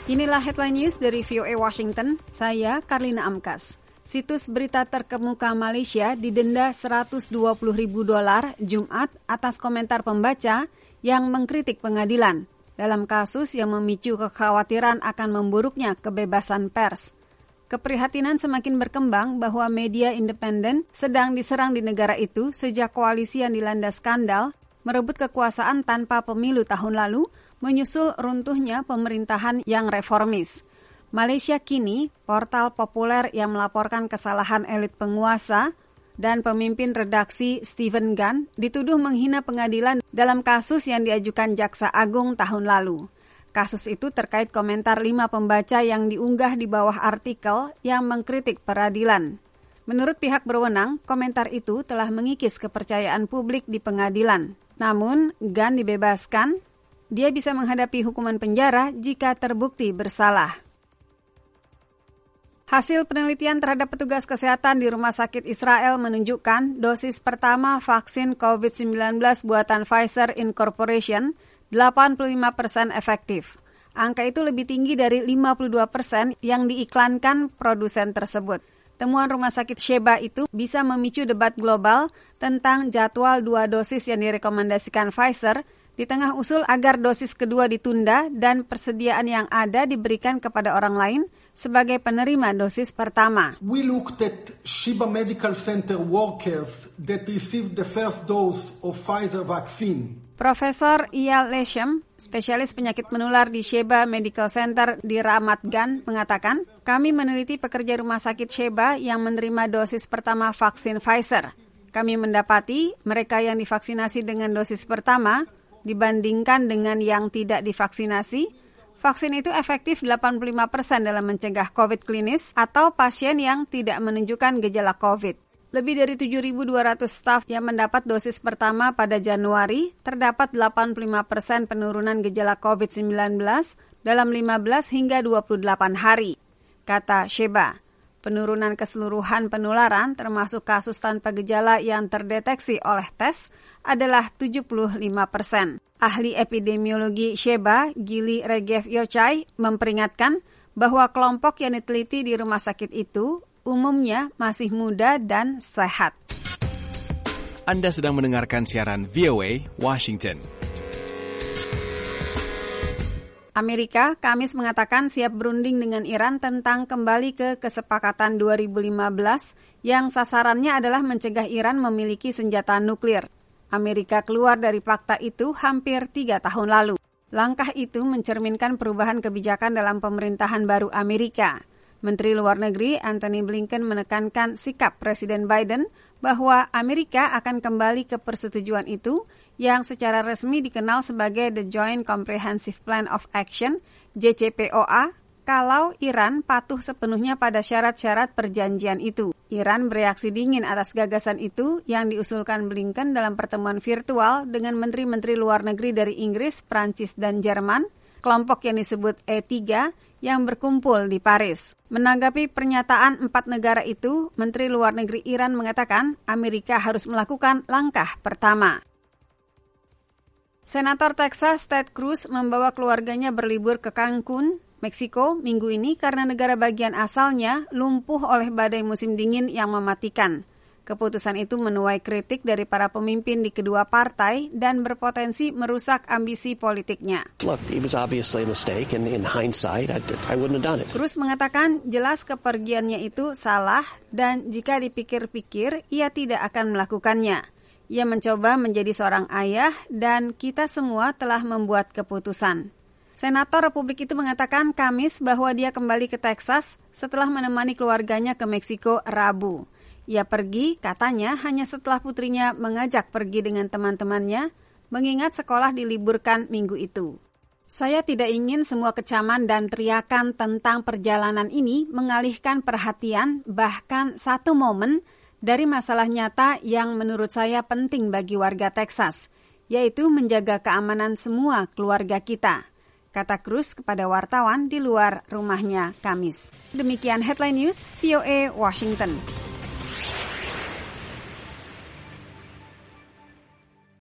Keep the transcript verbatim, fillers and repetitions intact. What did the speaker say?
Inilah headline news dari V O A Washington, saya Karlina Amkas. Situs berita terkemuka Malaysia didenda seratus dua puluh ribu dolar Jumat atas komentar pembaca yang mengkritik pengadilan dalam kasus yang memicu kekhawatiran akan memburuknya kebebasan pers. Keprihatinan semakin berkembang bahwa media independen sedang diserang di negara itu sejak koalisi yang dilanda skandal merebut kekuasaan tanpa pemilu tahun lalu, menyusul runtuhnya pemerintahan yang reformis. Malaysia kini, portal populer yang melaporkan kesalahan elit penguasa dan pemimpin redaksi Stephen Gunn dituduh menghina pengadilan dalam kasus yang diajukan Jaksa Agung tahun lalu. Kasus itu terkait komentar lima pembaca yang diunggah di bawah artikel yang mengkritik peradilan. Menurut pihak berwenang, komentar itu telah mengikis kepercayaan publik di pengadilan. Namun, Gunn dibebaskan. Dia bisa menghadapi hukuman penjara jika terbukti bersalah. Hasil penelitian terhadap petugas kesehatan di Rumah Sakit Israel menunjukkan dosis pertama vaksin covid sembilan belas buatan Pfizer Incorporation delapan puluh lima persen efektif. Angka itu lebih tinggi dari lima puluh dua persen yang diiklankan produsen tersebut. Temuan Rumah Sakit Sheba itu bisa memicu debat global tentang jadwal dua dosis yang direkomendasikan Pfizer di tengah usul agar dosis kedua ditunda dan persediaan yang ada diberikan kepada orang lain sebagai penerima dosis pertama. We looked at Sheba Medical Center workers that received the first dose of Pfizer vaccine. Profesor Eyal Leshem, spesialis penyakit menular di Sheba Medical Center di Ramat Gan, mengatakan, kami meneliti pekerja rumah sakit Sheba yang menerima dosis pertama vaksin Pfizer. Kami mendapati mereka yang divaksinasi dengan dosis pertama dibandingkan dengan yang tidak divaksinasi, vaksin itu efektif delapan puluh lima persen dalam mencegah COVID klinis atau pasien yang tidak menunjukkan gejala COVID. Lebih dari tujuh ribu dua ratus staf yang mendapat dosis pertama pada Januari, terdapat delapan puluh lima persen penurunan gejala covid sembilan belas dalam lima belas hingga dua puluh delapan hari. Kata Sheba, penurunan keseluruhan penularan termasuk kasus tanpa gejala yang terdeteksi oleh tes adalah tujuh puluh lima persen. Ahli epidemiologi Sheba, Gili Regev Yochai, memperingatkan bahwa kelompok yang diteliti di rumah sakit itu umumnya masih muda dan sehat. Anda sedang mendengarkan siaran V O A Washington. Amerika Kamis mengatakan siap berunding dengan Iran tentang kembali ke kesepakatan dua ribu lima belas yang sasarannya adalah mencegah Iran memiliki senjata nuklir. Amerika keluar dari fakta itu hampir tiga tahun lalu. Langkah itu mencerminkan perubahan kebijakan dalam pemerintahan baru Amerika. Menteri Luar Negeri Antony Blinken menekankan sikap Presiden Biden bahwa Amerika akan kembali ke persetujuan itu yang secara resmi dikenal sebagai The Joint Comprehensive Plan of Action, J C P O A, kalau Iran patuh sepenuhnya pada syarat-syarat perjanjian itu. Iran bereaksi dingin atas gagasan itu yang diusulkan Blinken dalam pertemuan virtual dengan menteri-menteri luar negeri dari Inggris, Prancis, dan Jerman, kelompok yang disebut E tiga, yang berkumpul di Paris. Menanggapi pernyataan empat negara itu, Menteri Luar Negeri Iran mengatakan Amerika harus melakukan langkah pertama. Senator Texas Ted Cruz membawa keluarganya berlibur ke Cancun, Meksiko, minggu ini karena negara bagian asalnya lumpuh oleh badai musim dingin yang mematikan. Keputusan itu menuai kritik dari para pemimpin di kedua partai dan berpotensi merusak ambisi politiknya. Look, it was obviously a mistake, and in hindsight, I, I wouldn't have done it. Cruz mengatakan jelas kepergiannya itu salah dan jika dipikir-pikir, ia tidak akan melakukannya. Ia mencoba menjadi seorang ayah dan kita semua telah membuat keputusan. Senator Republik itu mengatakan Kamis bahwa dia kembali ke Texas setelah menemani keluarganya ke Meksiko Rabu. Ia pergi, katanya, hanya setelah putrinya mengajak pergi dengan teman-temannya, mengingat sekolah diliburkan minggu itu. Saya tidak ingin semua kecaman dan teriakan tentang perjalanan ini mengalihkan perhatian, bahkan satu momen, dari masalah nyata yang menurut saya penting bagi warga Texas, yaitu menjaga keamanan semua keluarga kita, kata Cruz kepada wartawan di luar rumahnya Kamis. Demikian Headline News, V O A Washington.